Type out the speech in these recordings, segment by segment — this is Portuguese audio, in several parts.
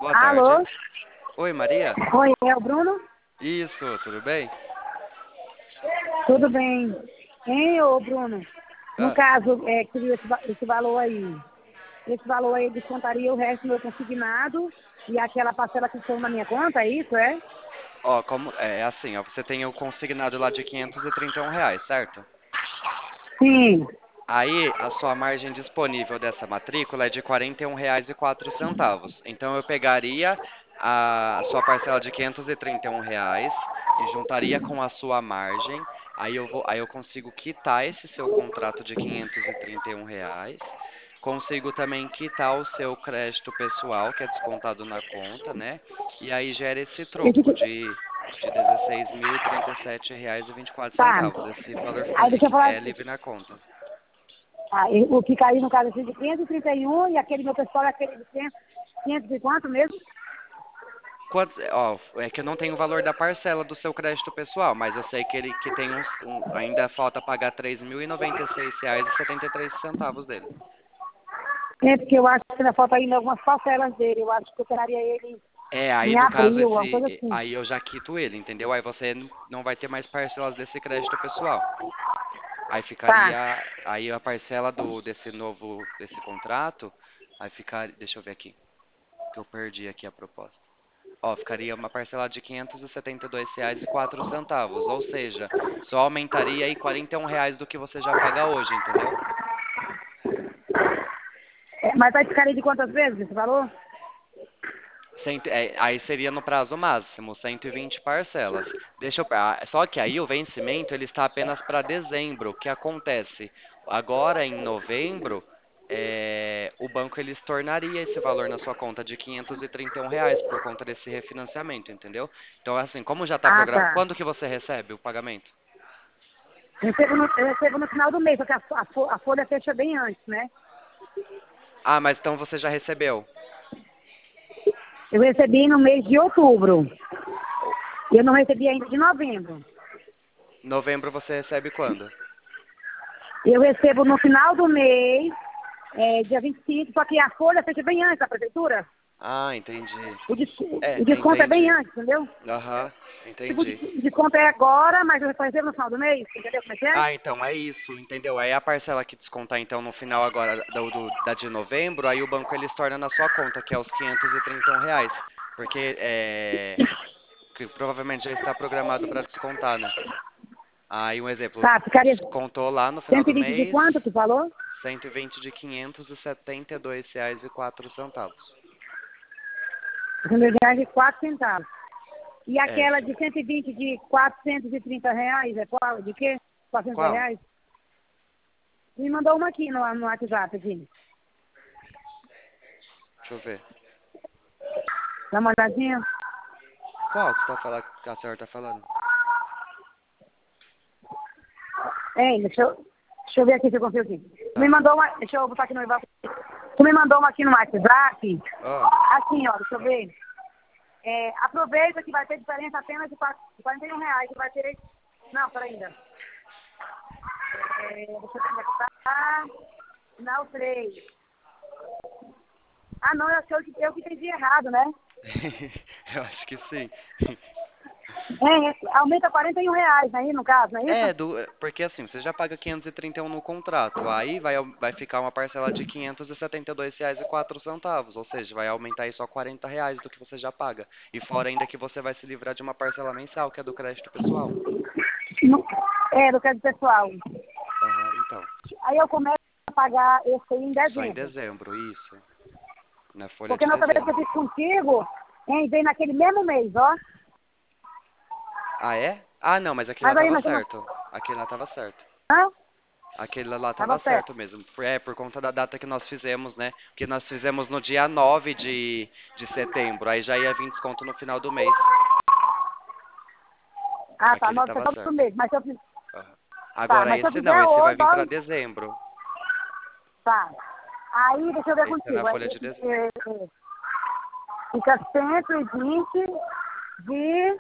Boa Alô? tarde. Oi, Maria? Oi, é o Bruno? Isso, tudo bem? Tudo bem? Hein, ô Bruno? No Ah, caso, queria esse valor aí. Esse valor aí descontaria o resto do meu consignado e aquela parcela que foi na minha conta, é isso, é? ó, como é assim, ó, você tem o consignado lá de R$ 531, certo? Sim. Aí, a sua margem disponível dessa matrícula é de R$ 41,04. Então, eu pegaria a sua parcela de R$ 531 e juntaria com a sua margem. Aí eu consigo quitar esse seu contrato de R$ 531. Consigo também quitar o seu crédito pessoal, que é descontado na conta, né? E aí gera esse Esse troco que- de Tá. R$ 16.037,24. Esse valor fica Aí deixa eu falar. livre na conta. O que caiu no caso assim de 531 e aquele meu pessoal é aquele de 500 e quanto mesmo? Ó, é que eu não tenho o valor da parcela do seu crédito pessoal, mas eu sei que ele que tem ainda falta pagar R$ 3.096,73 dele. É, porque eu acho que ainda falta ainda algumas parcelas dele. Eu acho que eu pegaria ele É, aí em no caso abril, uma coisa assim. aí eu já quito ele, entendeu? Aí você não vai ter mais parcelas desse crédito pessoal. Aí Tá. ficaria aí a parcela desse contrato, aí ficar, deixa eu ver aqui, que eu perdi aqui a proposta. Ó, ficaria uma parcela de R$ 572,04, ou seja, só aumentaria aí R$ 41 do que você já paga hoje, entendeu? Mas vai ficar de quantas vezes esse valor? Aí seria no prazo máximo, 120 parcelas. Só que aí o vencimento ele está apenas para dezembro. O que acontece? Agora em novembro, o banco ele estornaria esse valor na sua conta de R$ 531 por conta desse refinanciamento, entendeu? Então assim, como já está Ah, programado, tá. quando que você recebe o pagamento? Eu recebo no final do mês, porque a folha fecha bem antes, né? Ah, mas então você já recebeu. Eu recebi no mês de outubro. Eu não recebi ainda de novembro. Novembro você recebe quando? Eu recebo no final do mês, dia 25, só que a folha fecha bem antes da prefeitura. Ah, entendi. O desconto é bem Entendi. antes, entendeu? Aham, Tipo, entendi. o desconto é agora, mas eu recebo no final do mês, entendeu como é que é? Ah, então é isso, entendeu? Aí a parcela que descontar então no final agora da de novembro, aí o banco ele estorna na sua conta, que é os R$ 531. Porque que provavelmente já está programado para descontar, né? Aí um exemplo, Tá, ficaria descontou lá no final do 120 de quanto, mês, tu falou? 120 de R$ 572,04. 100 reais e 4 centavos. E É, aquela de 120 de 430 reais, é qual? De quê? 400 qual? reais? Me mandou uma aqui no WhatsApp, aqui. Deixa eu ver. Dá uma olhadinha. Qual que você tá falando, que a senhora tá falando? Hein, deixa eu ver aqui se eu consigo aqui. Tu me Tá. mandou uma, deixa eu botar aqui no e-mail. Tu me mandou uma aqui no WhatsApp. Ó, Assim, ó, deixa eu ver. Aproveita que vai ter diferença apenas de 41 reais. Que vai ter. Não, peraí ainda. Deixa eu começar. Final 3. Ah, não, eu que entendi errado, né? eu acho que sim. Aumenta 41 reais aí, no caso, não é isso? Porque assim, você já paga 531 no contrato, aí vai ficar uma parcela de R$ 572,04, ou seja, vai aumentar aí só R$ 40 do que você já paga. E fora ainda que você vai se livrar de uma parcela mensal, que é do crédito pessoal. No- do crédito pessoal. Aham, então. Aí eu começo a pagar esse aí em Só em dezembro. dezembro, isso. Na folha Porque de na outra vez que eu dezembro. fiz contigo, veio naquele mesmo mês, ó. Ah, é? Ah, não, mas aquele lá Mas aí tava nós estamos. certo. Aquele lá tava certo. Hã? Aquele lá Tava tava certo. certo mesmo. Por conta da data que nós fizemos, né? Porque nós fizemos no dia 9 de setembro. Aí já ia vir desconto no final do mês. Ah, tá, Aquele 9 de tava setembro do certo. mês. Mas se eu fiz. Aham. Tá, Agora mas se eu esse não, fizer esse vai outro, vir ó. pra dezembro. Tá. Aí, deixa eu ver Esse é na contigo. folha de dezembro. Fica 120 de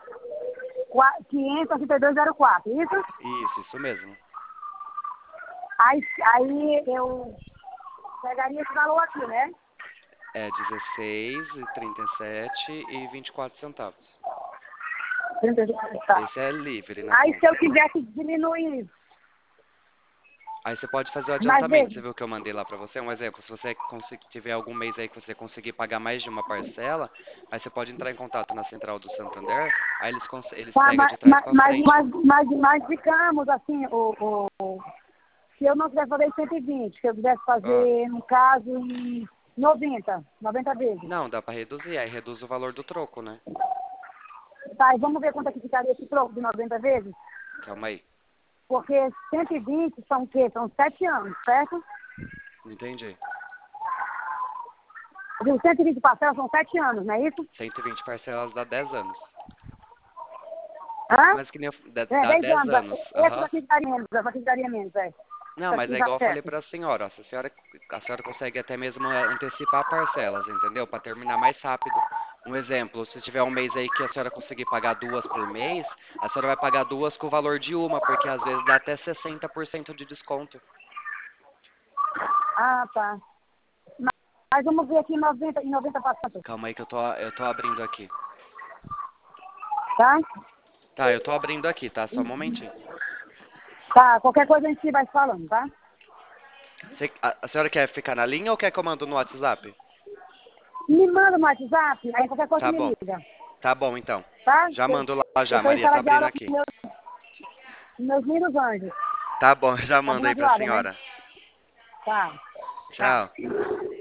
532,04, isso? Isso mesmo. Aí eu pegaria esse valor aqui, né? É 16,37 e 24 centavos. 32, tá. Esse é livre na Aí se eu conta. quisesse diminuir, Aí você pode fazer o mais adiantamento. Você vezes, viu que eu mandei lá pra você? Um exemplo, se você tiver algum mês aí que você conseguir pagar mais de uma parcela, aí você pode entrar em contato na central do Santander, aí eles tá, pegam de trás pra frente. mas digamos assim, se eu não quiser fazer em 120, se eu quisesse Ah, fazer, no caso, em 90 vezes. não, dá pra reduzir, aí reduz o valor do troco, né? Tá, e vamos ver quanto é que ficaria esse troco de 90 vezes? Calma aí, Porque 120 são o quê? São 7 anos, certo? não entendi. Os 120 parcelas são 7 anos, não é isso? 120 parcelas dá 10 anos. Hã? Mas que nem É, dá 10 10 anos. anos. Essa Aham. daqui daria menos, essa daqui daria menos, é. Não, Essa mas aqui é dá igual eu falei certo. pra senhora, ó, a senhora consegue até mesmo antecipar parcelas, entendeu? Pra terminar mais rápido. Um exemplo, se tiver um mês aí que a senhora conseguir pagar duas por mês, a senhora vai pagar duas com o valor de uma, porque às vezes dá até 60% de desconto. Ah, tá. Mas vamos ver aqui em 90 passados, Calma aí que eu tô abrindo aqui. tá? Tá, eu tô abrindo aqui, tá? Só um momentinho. Tá, qualquer coisa a gente vai falando, tá? A senhora quer ficar na linha ou quer que eu mando no WhatsApp? Me manda no WhatsApp, aí qualquer coisa Tá me bom, liga, tá bom então. tá? Já Eu mando lá já, estou em Maria, tá sala de abrindo aula com aqui. meus lindos anjos. Tá bom, já Tá mando do aí outro pra lado, né? senhora. Tá, tá. Tchau.